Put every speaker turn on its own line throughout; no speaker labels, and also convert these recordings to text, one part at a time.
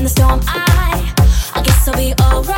the storm, I guess I'll be alright.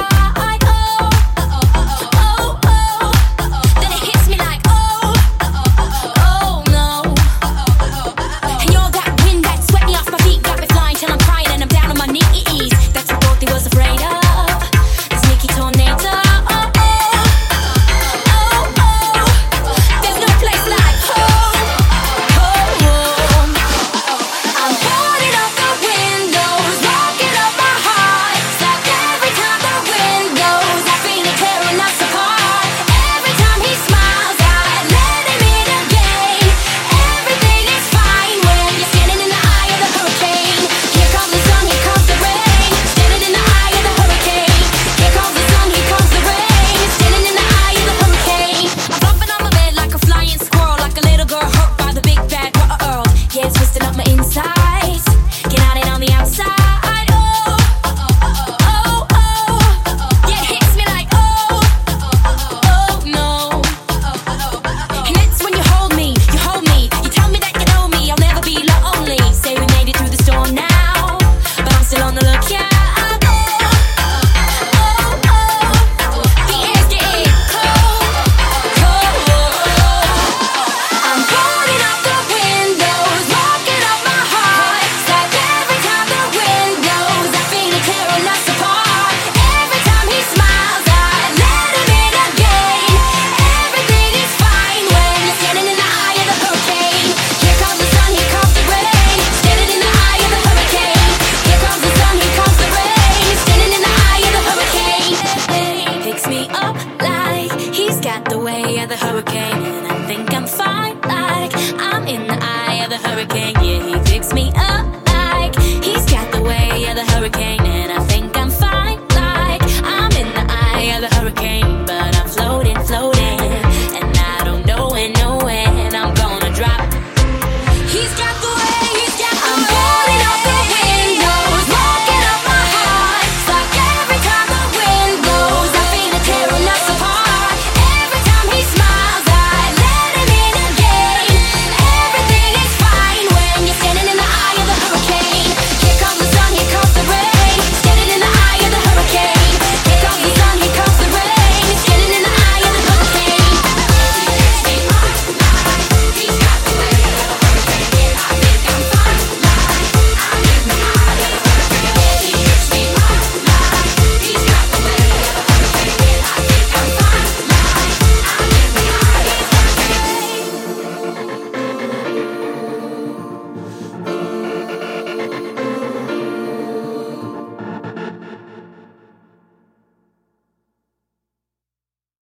The way of the hurricane, and I think I'm fine, like I'm in the eye of the hurricane. Yeah, he picks me up like he's got the way of the hurricane.